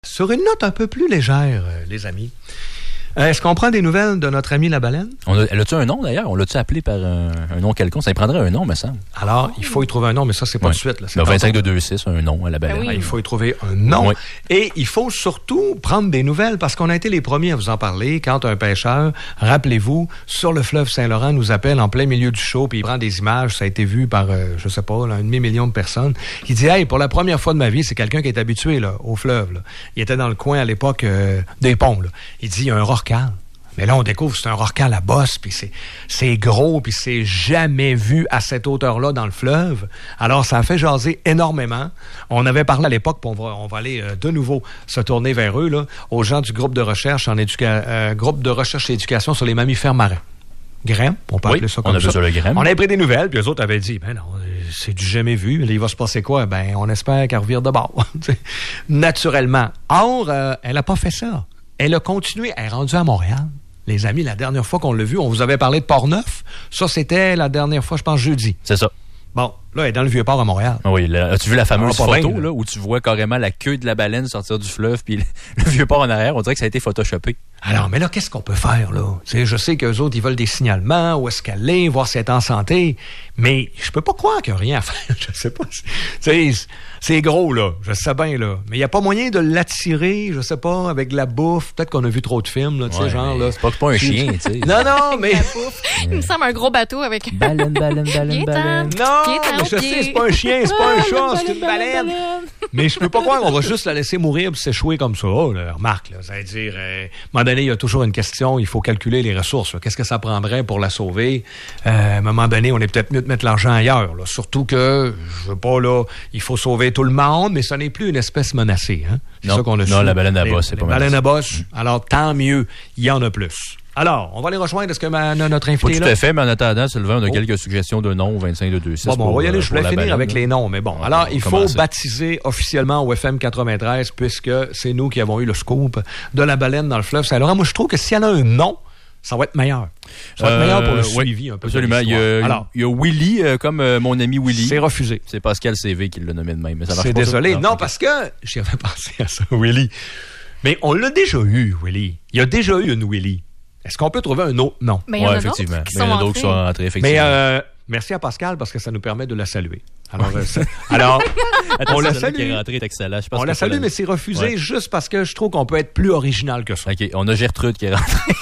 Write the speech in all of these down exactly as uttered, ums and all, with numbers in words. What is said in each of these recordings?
Sur une note un peu plus légère, euh, les amis, euh, est-ce qu'on prend des nouvelles de notre ami la baleine? On a, elle a-tu un nom, d'ailleurs? On l'a-tu appelé par un, un nom quelconque? Ça y prendrait un nom, me semble. Alors, il faut y trouver un nom, mais ça, c'est pas ouais. tout de suite. Là, c'est le vingt-cinq deux vingt-six, un nom à la baleine. Ah oui. Il faut y trouver un nom. Oui. Et il faut surtout prendre des nouvelles, parce qu'on a été les premiers à vous en parler. Quand un pêcheur, rappelez-vous, sur le fleuve Saint-Laurent, nous appelle en plein milieu du show, puis il prend des images, ça a été vu par, euh, je sais pas, là, un demi-million de personnes. Il dit, hey, pour la première fois de ma vie, c'est quelqu'un qui est habitué là, au fleuve. Là. Il était dans le coin à l'époque euh, des ponts. Là. Il dit, il y a un rorqual. Mais là, on découvre que c'est un rorqual à bosse, puis c'est, c'est gros, puis c'est jamais vu à cette hauteur-là dans le fleuve. Alors, ça a fait jaser énormément. On avait parlé à l'époque, puis on va, on va aller euh, de nouveau se tourner vers eux, là, aux gens du groupe de recherche en éduca- euh, groupe de recherche et éducation sur les mammifères marins. Graham, on peut oui, appeler ça comme on a ça. Le Graham. On avait pris des nouvelles, puis eux autres avaient dit, ben non, c'est du jamais vu. Là, il va se passer quoi? Ben, on espère qu'elle revire de bord. Naturellement. Or, euh, elle n'a pas fait ça. Elle a continué. Elle est rendue à Montréal. Les amis, la dernière fois qu'on l'a vu, on vous avait parlé de Port-Neuf. Ça, c'était la dernière fois, je pense, jeudi. C'est ça. Bon, là, elle est dans le Vieux-Port à Montréal. Oui, là, as-tu vu la fameuse ah, photo, bien, là, où tu vois carrément la queue de la baleine sortir du fleuve, puis le, le Vieux-Port en arrière, on dirait que ça a été photoshopé. Alors, mais là, qu'est-ce qu'on peut faire, là? T'sais, je sais qu'eux autres, ils veulent des signalements, où est-ce qu'elle est, voir si elle est en santé, mais je peux pas croire qu'il n'y a rien à faire. Je sais pas. T'sais, c'est gros, là. Je sais bien, là. Mais il n'y a pas moyen de l'attirer, je sais pas, avec de la bouffe. Peut-être qu'on a vu trop de films, là, tu sais, ouais, genre, là. C'est pas, pas un chien, tu sais. Non, non, mais... Il me semble un gros bateau avec... Baleine, baleine, baleine, baleine. Non, mais je sais, c'est pas un chien, c'est pas un chat, c'est une baleine. Mais je peux pas croire qu'on va juste la laisser mourir et s'échouer comme ça. Oh, là, remarque, là, ça veut dire, euh, à un moment donné, il y a toujours une question, il faut calculer les ressources. Là. Qu'est-ce que ça prendrait pour la sauver? Euh, à un moment donné, on est peut-être mieux de mettre l'argent ailleurs. Là. Surtout que, je veux pas, là, il faut sauver tout le monde, mais ce n'est plus une espèce menacée. Hein? C'est non, ça qu'on a non su. la baleine à bosse, c'est les pas menacée. Baleine à bosse, mmh. Alors tant mieux, il y en a plus. Alors, on va les rejoindre. Est-ce que ma, notre invité est là? Tout à fait, mais en attendant, Sylvain, on a oh. quelques suggestions de noms au vingt-cinq deux vingt-six. Bon, bon, on va y aller. Je voulais finir baleine, avec là. les noms, mais bon. On Alors, il faut commencer. baptiser officiellement au F M quatre-vingt-treize, puisque c'est nous qui avons eu le scoop de la baleine dans le fleuve Saint-Laurent. Moi, je trouve que si elle a un nom, ça va être meilleur. Ça va être euh, meilleur pour le oui, suivi un peu. Absolument. Il y a, Alors, il y a Willy, euh, comme euh, mon ami Willy. C'est refusé. C'est Pascal C V qui l'a nommé de même. Mais ça marche c'est pas désolé. Ça. Non, non, parce que j'y avais pensé à ça, Willy. Mais on l'a déjà eu, Willy. Il y a déjà eu une Willy. Est-ce qu'on peut trouver un autre nom? Mais il y en ouais, a effectivement. d'autres qui mais il y en a sont d'autres qui sont entrés, effectivement. Mais euh, merci à Pascal parce que ça nous permet de la saluer. Alors, euh, alors Attends, on la salue. Qui est rentré, est excellent. Je pense on la salue, la... mais c'est refusé ouais. juste parce que je trouve qu'on peut être plus original que ça. OK, on a Gertrude qui est rentrée.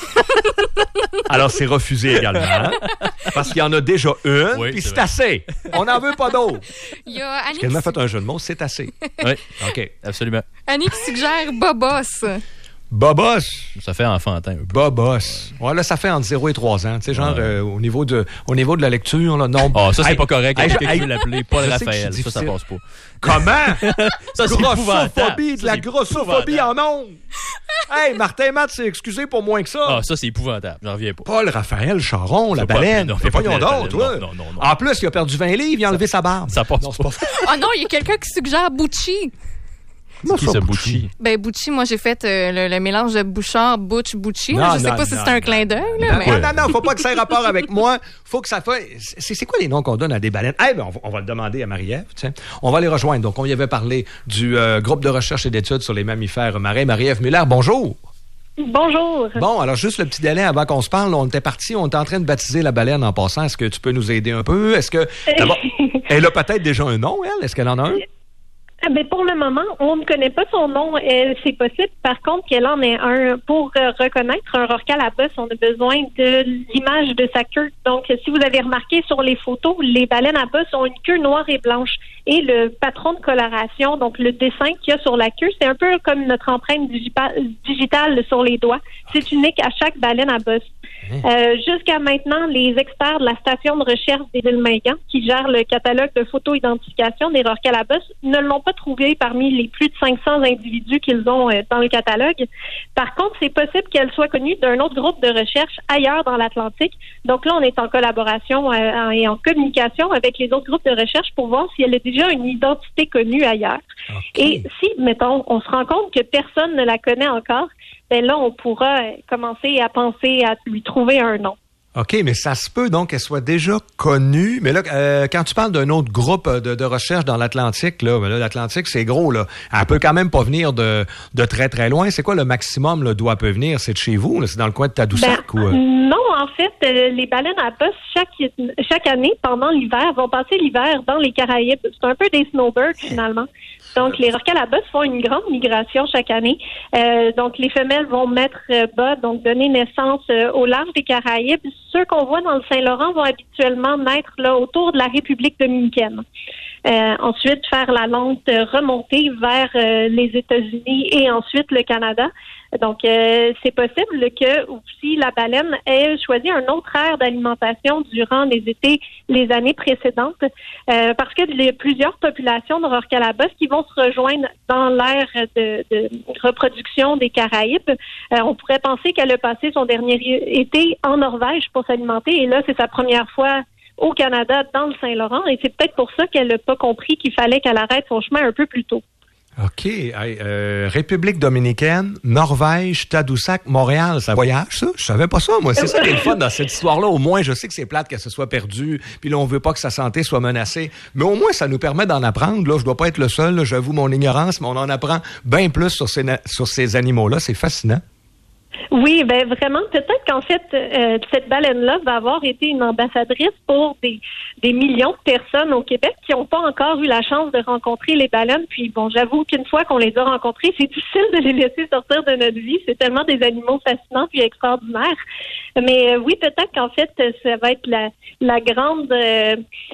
Alors, c'est refusé également. Hein? Parce qu'il y en a déjà une, oui, puis c'est, c'est assez. On n'en veut pas d'autres. Il y a Annie. J'ai tellement fait un jeu de mots, c'est assez. Oui, OK. Absolument. Annie qui suggère Bobos. Bobos. Ça fait enfantin un peu. Bobos. Ouais, là, ça fait entre zéro et trois ans. Tu sais, genre, ouais. euh, au, niveau de, au niveau de la lecture, là, non. Ah, oh, ça, c'est hey, pas correct. Hey, Quelqu'un hey, qui veut l'appeler Paul Raphaël. Ça, ça passe pas. Comment? Ça, c'est grossophobie, de la grossophobie en ondes. Hey, Martin Matt s'est excusé pour moins que ça. Ah, ça, c'est épouvantable. J'en reviens pas. Paul Raphaël Charon, la baleine. Fais pas yon d'autre, toi. Non, non, non. En plus, il a perdu vingt livres, il a enlevé sa barbe. Ça passe non, pas. Ah non, il y a quelqu'un qui suggère Bucci. C'est qui ça, Bucci? Ben, Bucci, moi, j'ai fait euh, le, le mélange de Bouchard, Butch, Bucci. Non, je sais non, pas si non, c'est un non, clin d'œil. Non, là, mais... non, non, non, faut pas que ça ait rapport avec moi. Faut que ça fasse. C'est, c'est quoi les noms qu'on donne à des baleines? Eh ben, on va, on va le demander à Marie-Ève, tiens. On va les rejoindre. Donc, on y avait parlé du euh, groupe de recherche et d'études sur les mammifères marins. Marie-Ève Muller, bonjour. Bonjour. Bon, alors juste le petit délai avant qu'on se parle, on était parti, on était en train de baptiser la baleine en passant. Est-ce que tu peux nous aider un peu? Est-ce que d'abord, elle a peut-être déjà un nom, elle? Est-ce qu'elle en a un? Ah ben pour le moment, on ne connaît pas son nom. Euh, c'est possible, par contre, qu'elle en ait un. Pour euh, reconnaître un rorqual à bosse, on a besoin de l'image de sa queue. Donc, si vous avez remarqué sur les photos, les baleines à bosse ont une queue noire et blanche. Et le patron de coloration, donc le dessin qu'il y a sur la queue, c'est un peu comme notre empreinte digitale, digitale sur les doigts. C'est unique à chaque baleine à bosse. Euh, jusqu'à maintenant, les experts de la station de recherche des îles Mingan, qui gèrent le catalogue de photo-identification des rorquals à bosse, ne l'ont pas trouvé parmi les plus de cinq cents individus qu'ils ont euh, dans le catalogue. Par contre, c'est possible qu'elle soit connue d'un autre groupe de recherche ailleurs dans l'Atlantique. Donc là, on est en collaboration euh, et en communication avec les autres groupes de recherche pour voir si elle a déjà une identité connue ailleurs. Okay. Et si, mettons, on se rend compte que personne ne la connaît encore, ben là, on pourra commencer à penser à lui trouver un nom. OK, mais ça se peut donc qu'elle soit déjà connue. Mais là, euh, quand tu parles d'un autre groupe de, de recherche dans l'Atlantique, là, ben là, l'Atlantique, c'est gros, là. Elle peut quand même pas venir de, de très, très loin. C'est quoi le maximum, là, d'où elle peut venir? C'est de chez vous, là? C'est dans le coin de Tadoussac? Ben, ou, euh... Non, en fait, euh, les baleines à bosse, chaque, chaque année, pendant l'hiver, vont passer l'hiver dans les Caraïbes. C'est un peu des snowbirds, finalement. Donc, les rorquals à bosse font une grande migration chaque année. Euh, donc, les femelles vont mettre euh, bas, donc donner naissance euh, au large des Caraïbes. Ceux qu'on voit dans le Saint-Laurent vont habituellement naître là autour de la République dominicaine. Euh, ensuite, faire la lente remontée vers euh, les États-Unis et ensuite le Canada. Donc, euh, c'est possible que aussi la baleine ait choisi un autre aire d'alimentation durant les étés, les années précédentes, euh, parce que il y a plusieurs populations de rorquals à bosse qui vont se rejoindre dans l'ère de, de reproduction des Caraïbes. Euh, on pourrait penser qu'elle a passé son dernier été en Norvège pour s'alimenter, et là, c'est sa première fois au Canada, dans le Saint-Laurent, et c'est peut-être pour ça qu'elle n'a pas compris qu'il fallait qu'elle arrête son chemin un peu plus tôt. OK. Hey, euh, République dominicaine, Norvège, Tadoussac, Montréal, ça voyage, ça? Je savais pas ça, moi. C'est ça qui est le fun dans cette histoire-là. Au moins, je sais que c'est plate qu'elle se soit perdue, puis là, on veut pas que sa santé soit menacée. Mais au moins, ça nous permet d'en apprendre. Là, je dois pas être le seul, là, j'avoue mon ignorance, mais on en apprend bien plus sur ces, sur ces animaux-là. C'est fascinant. Oui, ben vraiment, peut-être qu'en fait, euh, cette baleine-là va avoir été une ambassadrice pour des, des millions de personnes au Québec qui n'ont pas encore eu la chance de rencontrer les baleines. Puis bon, j'avoue qu'une fois qu'on les a rencontrées, c'est difficile de les laisser sortir de notre vie. C'est tellement des animaux fascinants puis extraordinaires. Mais euh, oui, peut-être qu'en fait, ça va être la, la grande... Euh,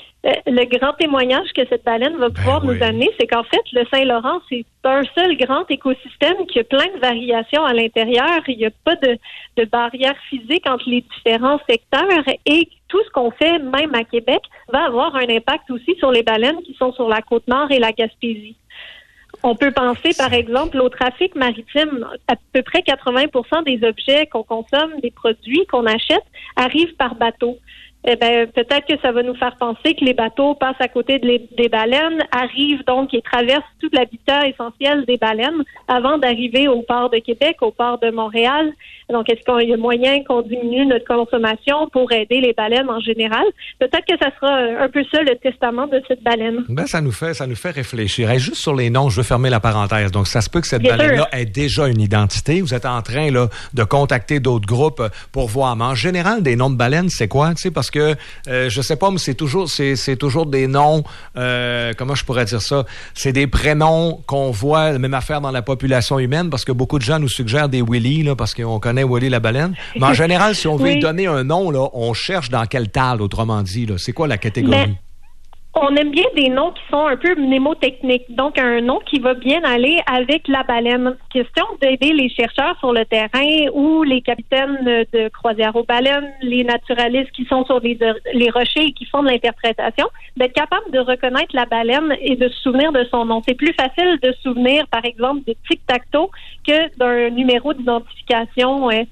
le grand témoignage que cette baleine va pouvoir ben oui. nous amener, c'est qu'en fait, le Saint-Laurent, c'est un seul grand écosystème qui a plein de variations à l'intérieur. Il n'y a pas de, de barrière physique entre les différents secteurs, et tout ce qu'on fait, même à Québec, va avoir un impact aussi sur les baleines qui sont sur la Côte-Nord et la Gaspésie. On peut penser, par exemple, au trafic maritime. À peu près quatre-vingts pour cent des objets qu'on consomme, des produits qu'on achète, arrivent par bateau. Eh ben, peut-être que ça va nous faire penser que les bateaux passent à côté de les, des baleines, arrivent donc et traversent tout l'habitat essentiel des baleines avant d'arriver au port de Québec, au port de Montréal. Donc, est-ce qu'il y a moyen qu'on diminue notre consommation pour aider les baleines en général? Peut-être que ça sera un peu ça, le testament de cette baleine. Ben, ça nous fait, ça nous fait réfléchir. Et juste sur les noms, je veux fermer la parenthèse. Donc, ça se peut que cette Bien baleine-là sûr. ait déjà une identité. Vous êtes en train, là, de contacter d'autres groupes pour voir. Mais en général, des noms de baleines, c'est quoi? Tu sais, parce que, euh, je sais pas, mais c'est toujours, c'est, c'est toujours des noms, euh, comment je pourrais dire ça? C'est des prénoms qu'on voit, la même affaire dans la population humaine, parce que beaucoup de gens nous suggèrent des Willy, là, parce qu'on connaît Willy la baleine. Mais en général, si on veut oui. lui donner un nom, là, on cherche dans quelle table, autrement dit, là. C'est quoi la catégorie? Mais... On aime bien des noms qui sont un peu mnémotechniques, donc un nom qui va bien aller avec la baleine. Question d'aider les chercheurs sur le terrain ou les capitaines de croisière aux baleines, les naturalistes qui sont sur les, les rochers et qui font de l'interprétation, d'être capable de reconnaître la baleine et de se souvenir de son nom. C'est plus facile de se souvenir, par exemple, de tic-tac-toe que d'un numéro d'identification euh,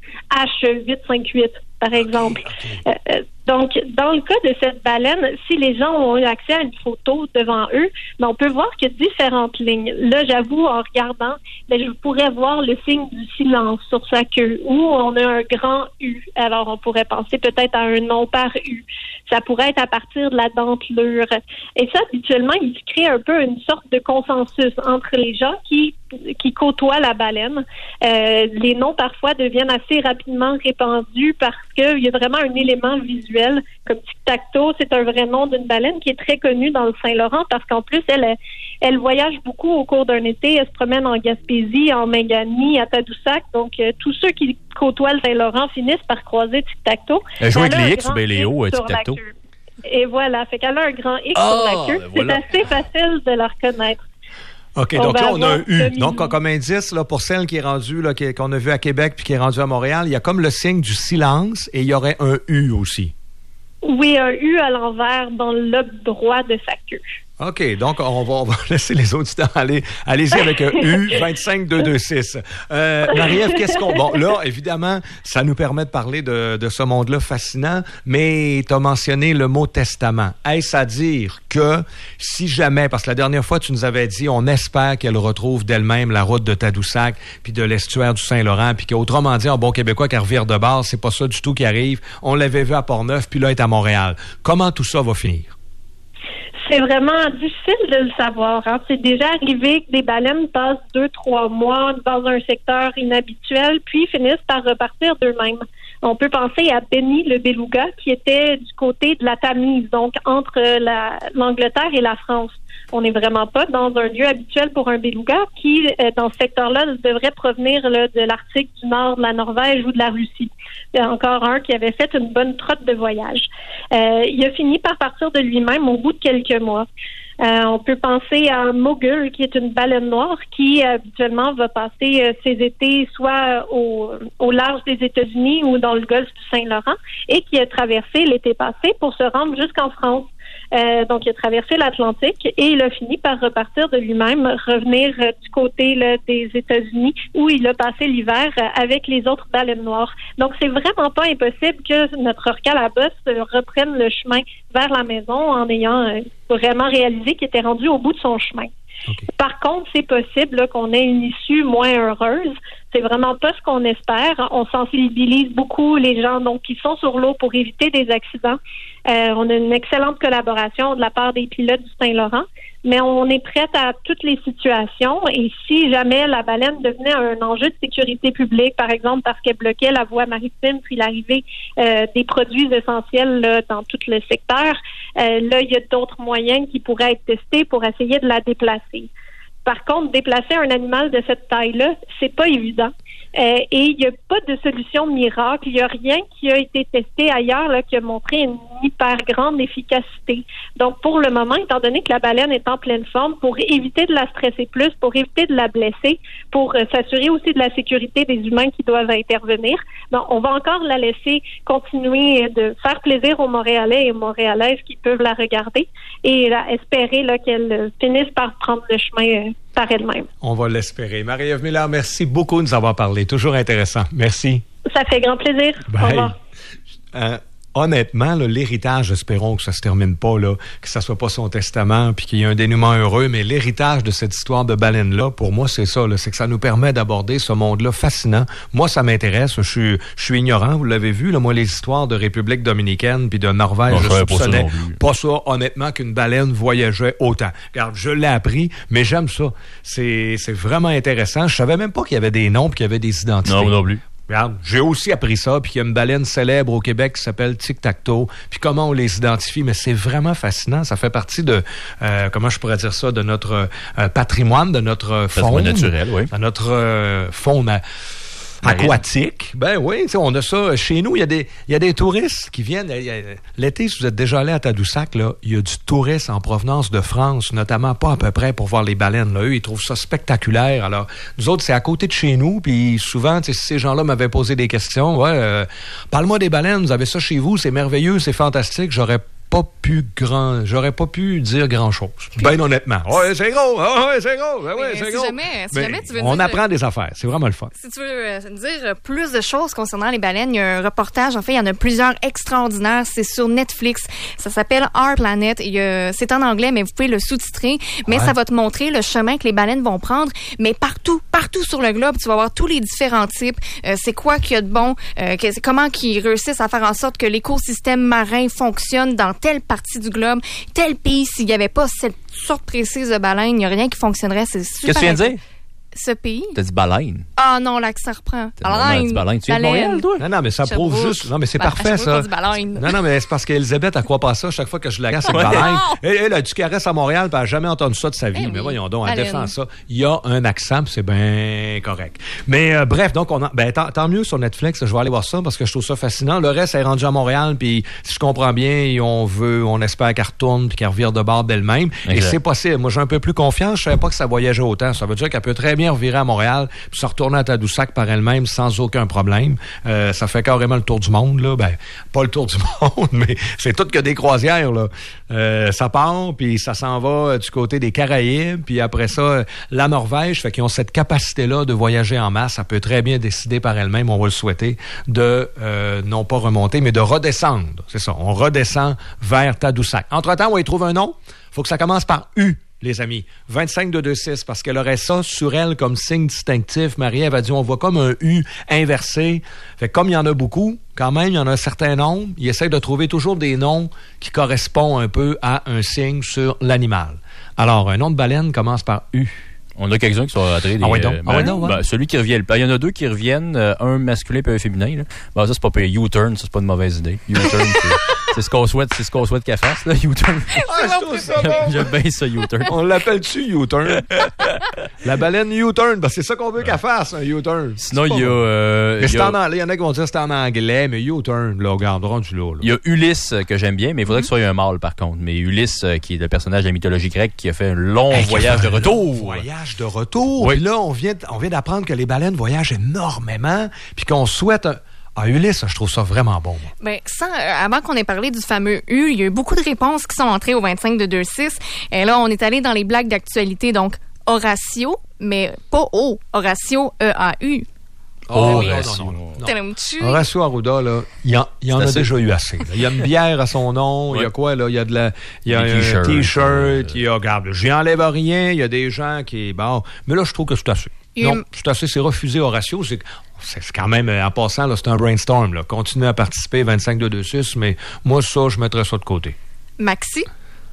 H huit cinq huit, par exemple. Okay, okay. Euh, Donc, dans le cas de cette baleine, si les gens ont eu accès à une photo devant eux, ben, on peut voir qu'il y a différentes lignes. Là, j'avoue, en regardant, ben, je pourrais voir le signe du silence sur sa queue, où on a un grand U. Alors, on pourrait penser peut-être à un nom par U. Ça pourrait être à partir de la dentelure. Et ça, habituellement, il se crée un peu une sorte de consensus entre les gens qui qui côtoient la baleine. Euh, les noms, parfois, deviennent assez rapidement répandus parce qu'il y a vraiment un élément visuel. Comme tic-tac-toe, c'est un vrai nom d'une baleine qui est très connue dans le Saint-Laurent parce qu'en plus, elle, elle voyage beaucoup au cours d'un été. Elle se promène en Gaspésie, en Mingani, à Tadoussac. Donc, euh, tous ceux qui côtoient le Saint-Laurent finissent par croiser tic-tac-toe. Elle joue avec les X ou bien les O, tic-tac-toe? Et voilà, fait qu'elle a un grand X oh, sur la queue. Ben voilà. C'est assez facile de la reconnaître. OK, on donc là, on a un U. Donc, comme indice, là, pour celle qui est rendue, là, qui, qu'on a vu à Québec puis qui est rendue à Montréal, il y a comme le signe du silence et il y aurait un U aussi. Oui, un U à l'envers dans le lobe droit de sa queue. OK, donc on va, on va laisser les auditeurs aller. Allez-y avec un U deux cinq deux deux six. Euh, Marie-Ève, qu'est-ce qu'on... Bon, là, évidemment, ça nous permet de parler de, de ce monde-là fascinant, mais tu as mentionné le mot testament. Est-ce à dire que si jamais, parce que la dernière fois, tu nous avais dit, on espère qu'elle retrouve d'elle-même la route de Tadoussac, puis de l'estuaire du Saint-Laurent, puis qu'autrement dit, en bon québécois, qu'elle revire de base, c'est pas ça du tout qui arrive. On l'avait vu à Portneuf, puis là, elle est à Montréal. Comment tout ça va finir? C'est vraiment difficile de le savoir. Hein. C'est déjà arrivé que des baleines passent deux, trois mois dans un secteur inhabituel, puis finissent par repartir d'eux-mêmes. On peut penser à Benny le beluga, qui était du côté de la Tamise, donc entre la, l'Angleterre et la France. On n'est vraiment pas dans un lieu habituel pour un beluga qui, euh, dans ce secteur-là, devrait provenir là, de l'Arctique du Nord, de la Norvège ou de la Russie. Il y a encore un qui avait fait une bonne trotte de voyage. Euh, il a fini par partir de lui-même au bout de quelques mois. Euh, on peut penser à Mogul, qui est une baleine noire qui habituellement va passer euh, ses étés soit au, au large des États-Unis ou dans le golfe du Saint-Laurent et qui a traversé l'été passé pour se rendre jusqu'en France. Euh, donc, il a traversé l'Atlantique et il a fini par repartir de lui-même, revenir euh, du côté là, des États-Unis où il a passé l'hiver euh, avec les autres baleines noires. Donc, c'est vraiment pas impossible que notre orca la bosse euh, reprenne le chemin vers la maison en ayant euh, vraiment réalisé qu'il était rendu au bout de son chemin. Okay. Par contre, c'est possible là, qu'on ait une issue moins heureuse. C'est vraiment pas ce qu'on espère. On sensibilise beaucoup les gens donc qui sont sur l'eau pour éviter des accidents. Euh, on a une excellente collaboration de la part des pilotes du Saint-Laurent, mais on est prête à toutes les situations. Et si jamais la baleine devenait un enjeu de sécurité publique, par exemple parce qu'elle bloquait la voie maritime puis l'arrivée euh, des produits essentiels là, dans tout le secteur, euh, là, il y a d'autres moyens qui pourraient être testés pour essayer de la déplacer. Par contre, déplacer un animal de cette taille-là, c'est pas évident. Euh, et il n'y a pas de solution miracle. Il n'y a rien qui a été testé ailleurs là, qui a montré une hyper grande efficacité. Donc, pour le moment, étant donné que la baleine est en pleine forme, pour éviter de la stresser plus, pour éviter de la blesser, pour euh, s'assurer aussi de la sécurité des humains qui doivent intervenir, bon, on va encore la laisser continuer de faire plaisir aux Montréalais et aux Montréalaises qui peuvent la regarder et là, espérer là, qu'elle euh, finisse par prendre le chemin euh, par elle-même. On va l'espérer. Marie-Ève Miller, merci beaucoup de nous avoir parlé. Toujours intéressant. Merci. Ça fait grand plaisir. Bye. Au revoir. Euh, honnêtement, là, l'héritage, espérons que ça se termine pas, là, que ça soit pas son testament, puis qu'il y ait un dénouement heureux, mais l'héritage de cette histoire de baleine-là, pour moi, c'est ça, là, c'est que ça nous permet d'aborder ce monde-là fascinant. Moi, ça m'intéresse. Je suis, je suis ignorant, vous l'avez vu, là, moi, les histoires de République dominicaine puis de Norvège, non, je soupçonnais pas, pas ça, honnêtement, qu'une baleine voyageait autant. Regarde, je l'ai appris, mais j'aime ça. C'est, c'est vraiment intéressant. Je savais même pas qu'il y avait des noms puis qu'il y avait des identités. Non, non plus. Regarde, j'ai aussi appris ça, puis qu'il y a une baleine célèbre au Québec qui s'appelle Tic-Tac-Toe, puis comment on les identifie, mais c'est vraiment fascinant. Ça fait partie de, euh, comment je pourrais dire ça, de notre euh, patrimoine, de notre faune, naturel, oui. de notre euh, faune à, aquatique. Ben oui, on a ça chez nous. Il y a des, il y a des touristes qui viennent. A, l'été, si vous êtes déjà allé à Tadoussac, là, il y a du tourisme en provenance de France, notamment pas à peu près pour voir les baleines. Là. Eux, ils trouvent ça spectaculaire. Alors, nous autres, c'est à côté de chez nous. Puis souvent, si ces gens-là m'avaient posé des questions, ouais, euh, parle-moi des baleines. Vous avez ça chez vous, c'est merveilleux, c'est fantastique. J'aurais pas pu grand, j'aurais pas pu dire grand chose. Ben honnêtement. Ouais, c'est gros. Ouais, c'est gros. Ben, ouais, c'est si gros. Jamais, si ben, jamais tu veux on dire, apprend des affaires. C'est vraiment le fun. Si tu veux euh, dire plus de choses concernant les baleines, il y a un reportage. En fait, il y en a plusieurs extraordinaires. C'est sur Netflix. Ça s'appelle Our Planet. Il y a, c'est en anglais, mais vous pouvez le sous-titrer. Mais ouais. Ça va te montrer le chemin que les baleines vont prendre. Mais partout, partout sur le globe, tu vas voir tous les différents types. Euh, c'est quoi qu'il y a de bon? Euh, que, comment qu'ils réussissent à faire en sorte que l'écosystème marin fonctionne dans telle partie du globe. Tel pays, s'il n'y avait pas cette sorte précise de baleine, il n'y a rien qui fonctionnerait. C'est super. Qu'est-ce que tu viens de dire? Ce pays. T'as dit baleine. Ah non, l'accent reprend. Baleine. Tu baleine. Tu viens de Montréal, toi? Non, non, mais ça prouve juste. Non, mais c'est bah, parfait, ça. Baleine. Non, non, mais c'est parce qu'Elisabeth, elle croit pas ça. Chaque fois que je la casse, c'est baleine. Elle, elle a du caresse à Montréal, puis elle n'a jamais entendu ça de sa vie. Eh mais oui, voyons donc, elle défend ça. Il y a un accent, puis c'est bien correct. Mais euh, bref, donc, on a, ben, tant, tant mieux sur Netflix. Je vais aller voir ça parce que je trouve ça fascinant. Le reste, elle est rendue à Montréal, puis si je comprends bien, on veut, on espère qu'elle retourne, puis qu'elle revire de bord d'elle-même. Exact. Et c'est possible. Moi, j'ai un peu plus confiance. Je savais pas que ça voyageait autant. Ça veut dire qu'elle peut très bien revirer à Montréal puis se retourner retourner à Tadoussac par elle-même sans aucun problème. Euh, ça fait carrément le tour du monde, là. Ben, pas le tour du monde, mais c'est tout que des croisières, là. Euh, ça part, puis ça s'en va du côté des Caraïbes, puis après ça, la Norvège, fait qu'ils ont cette capacité-là de voyager en masse. Ça peut très bien décider par elle-même, on va le souhaiter, de euh, non pas remonter, mais de redescendre. C'est ça, on redescend vers Tadoussac. Entre-temps, on y trouve un nom. Faut que ça commence par U, les amis. vingt-cinq deux deux six, parce qu'elle aurait ça sur elle comme signe distinctif. Marie-Ève a dit, on voit comme un U inversé. Fait que comme il y en a beaucoup, quand même, il y en a un certain nombre, il essaie de trouver toujours des noms qui correspondent un peu à un signe sur l'animal. Alors, un nom de baleine commence par U. On a quelques-uns qui sont rentrés. Des, ah ouais donc, euh, ah ouais donc ouais. Ben, celui qui revient. Il y en a deux qui reviennent, euh, un masculin et un féminin. Là. Ben, ça, c'est pas pire. U-turn, ça, c'est pas une mauvaise idée. U-turn, c'est, c'est ce qu'on souhaite, c'est ce qu'on souhaite qu'elle fasse, là, U-turn. Ah, je trouve ça bon. J'aime bien ça, U-turn. On l'appelle-tu U-turn? La baleine U-turn, ben, c'est ça qu'on veut ouais. qu'elle fasse, un U-turn. Sinon, il y a... Euh, mais c'est a... en anglais. Il y en a qui vont dire que c'est en anglais, mais U-turn, là, regarde, rendu là. Il y a Ulysse, que j'aime bien, mais il faudrait mm-hmm. que ce soit un mâle, par contre. Mais Ulysse, qui est le personnage de la mythologie grecque, qui a fait un long hey, voyage de retour. Long voyage de retour. Oui. Puis là, on vient, on vient d'apprendre que les baleines voyagent énormément, puis qu'on souhaite... Un... Ah, Ulysse, je trouve ça vraiment bon. Bien, sans, euh, avant qu'on ait parlé du fameux U, il y a eu beaucoup de réponses qui sont entrées au vingt-cinq deux deux six. Et là, on est allé dans les blagues d'actualité. Donc, Horatio, mais pas O. Horatio, E A U. Oh, oui. Horatio. Non, non, non, non. Horatio Arruda, là, il y en, il y en a assez. déjà eu assez. Là. Il y a une bière à son nom, il ouais. y a quoi, là? Il y a de la, il y a des un t-shirts, t-shirt, euh... il y a, regarde, j'y enlève rien, il y a des gens qui, bon, mais là, je trouve que c'est assez. Il... Non, c'est assez, c'est refusé Horatio, c'est, c'est quand même, en passant, là, c'est un brainstorm, là. Continuez à participer, vingt-cinq deux deux six, mais moi, ça, je mettrais ça de côté. Maxi?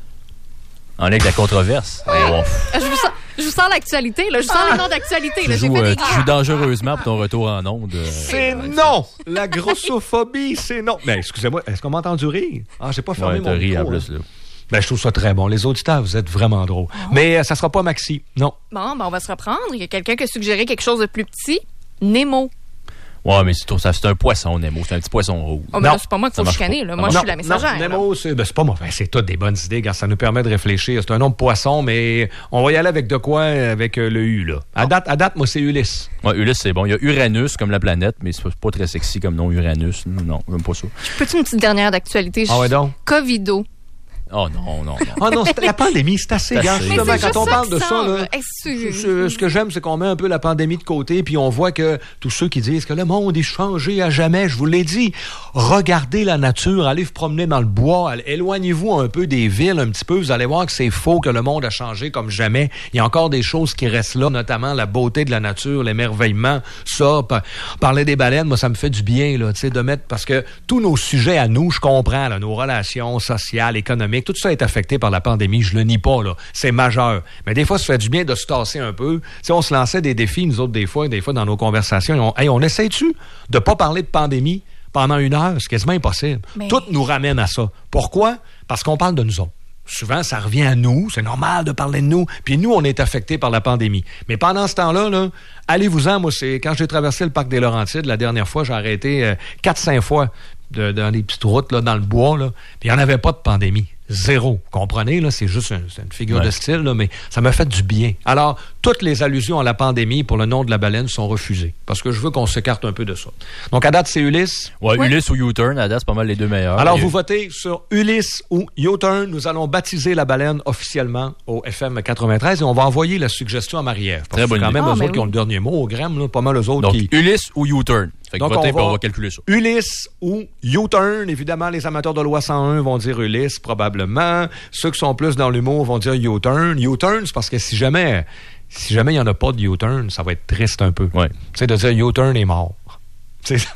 En lien avec la controverse. Ouais. Oh. Je vous sens, je vous sens l'actualité, là. Je vous sens les noms d'actualité, là. Tu joues, euh, tu joues dangereusement pour ton retour en onde. Euh... C'est non! La grossophobie, c'est non. Mais excusez-moi, est-ce qu'on m'a entendu rire? Ah, j'ai pas fermé ouais, mon micro. En plus, là. Ben, je trouve ça très bon. Les auditeurs, vous êtes vraiment drôles. Oh. Mais euh, ça sera pas Maxi, non. Bon, ben, on va se reprendre. Il y a quelqu'un qui a suggéré quelque chose de plus petit. Nemo. Ouais, mais c'est, c'est un poisson, Nemo. C'est un petit poisson rouge. Oh, mais non, là, c'est pas moi qu'il faut chicaner. Là. Moi, non, je suis la messagère. Non, Nemo, c'est, ben, c'est pas moi. Ben, c'est toutes des bonnes idées, car ça nous permet de réfléchir. C'est un nom de poisson, mais on va y aller avec de quoi, avec euh, le U, là. À, oh. date, à date, moi, c'est Ulysse. Ouais, Ulysse, c'est bon. Il y a Uranus comme la planète, mais c'est pas très sexy comme nom, Uranus. Non, même pas ça. Peux-tu une petite dernière d'actualité? Ah ouais, donc? Covido. Oh non, non, non. Ah non, c'est, la pandémie, c'est assez, gars. Justement, quand on parle de ça, là, ce, ce, ce que j'aime, c'est qu'on met un peu la pandémie de côté, puis on voit que tous ceux qui disent que le monde est changé à jamais, je vous l'ai dit, regardez la nature, allez vous promener dans le bois, éloignez-vous un peu des villes, un petit peu, vous allez voir que c'est faux, que le monde a changé comme jamais. Il y a encore des choses qui restent là, notamment la beauté de la nature, l'émerveillement, ça, pa- parler des baleines, moi, ça me fait du bien, là, tu sais, de mettre, parce que tous nos sujets à nous, je comprends, là, nos relations sociales, économiques, tout ça est affecté par la pandémie, je le nie pas, là. C'est majeur. Mais des fois, ça fait du bien de se tasser un peu. T'sais, on se lançait des défis, nous autres, des fois, des fois, dans nos conversations. On, hey, on essaie-tu de pas parler de pandémie pendant une heure? C'est quasiment impossible. Mais... Tout nous ramène à ça. Pourquoi? Parce qu'on parle de nous autres. Souvent, ça revient à nous. C'est normal de parler de nous. Puis nous, on est affectés par la pandémie. Mais pendant ce temps-là, là, allez-vous-en. Moi, c'est quand j'ai traversé le parc des Laurentides, la dernière fois, j'ai arrêté euh, quatre cinq fois de, dans des petites routes, là, dans le bois, là. Puis il n'y en avait pas de pandémie. Zéro. Comprenez, là, c'est juste un, c'est une figure ouais. de style, là, mais ça m'a fait du bien. Alors, toutes les allusions à la pandémie pour le nom de la baleine sont refusées. Parce que je veux qu'on s'écarte un peu de ça. Donc, à date, c'est Ulysse. Ouais, ouais. Ulysse ou U-turn, à date, c'est pas mal les deux meilleurs. Alors, et... vous votez sur Ulysse ou U-turn. Nous allons baptiser la baleine officiellement au F M quatre-vingt-treize et on va envoyer la suggestion à Marie-Ève. Parce que c'est quand même oh, eux autres oui. qui ont le dernier mot au Grême, là, pas mal eux autres Donc, qui... Ulysse ou U-turn. Fait que Donc, votez, on va, on va calculer ça. Ulysse ou U-turn. Évidemment, les amateurs de loi cent un vont dire Ulysse, probablement. Ceux qui sont plus dans l'humour vont dire U-turn. U-turn, c'est parce que si jamais si jamais il n'y en a pas de U-turn, ça va être triste un peu. Ouais. Tu sais, de dire U-turn est mort. Tu sais,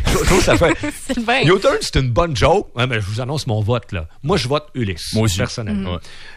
ça fait... U-turn, c'est une bonne joke. Ouais, mais je vous annonce mon vote, là. Moi, je vote Ulysse. Moi aussi. Personnellement. Mm-hmm.